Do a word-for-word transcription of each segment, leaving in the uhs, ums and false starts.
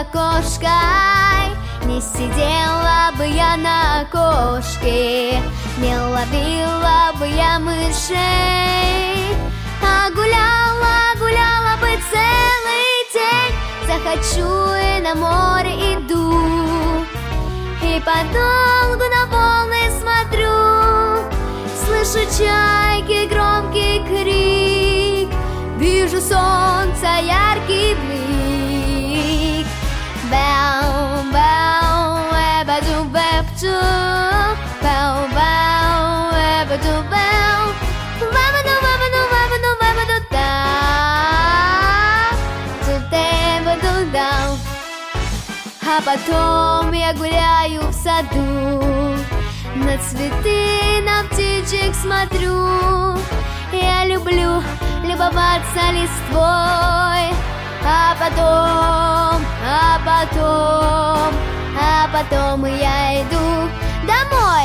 окошкой, не сидела бы я на окошке, не ловила бы я мышей, а гуляла, гуляла бы целый день. Захочу и на море иду, и подолгу на волны смотрю. Слышу чайки громкий крик, вижу солнца яркий блик. Бау, бау, эбаду бэпту, бау, бау, эбаду бэу, вабаду, вабаду, вабаду, вабаду, да, тутэ-баду, дау. А потом я гуляю в саду, на цветы, на птичек смотрю. Я люблю любоваться листвой, а потом, а потом, а потом я иду домой.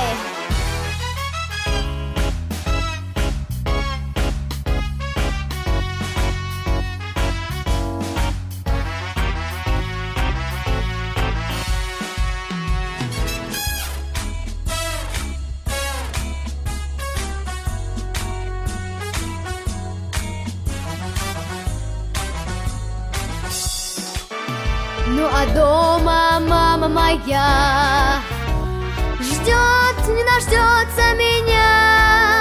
Ну а дома мама моя ждет, не дождется меня.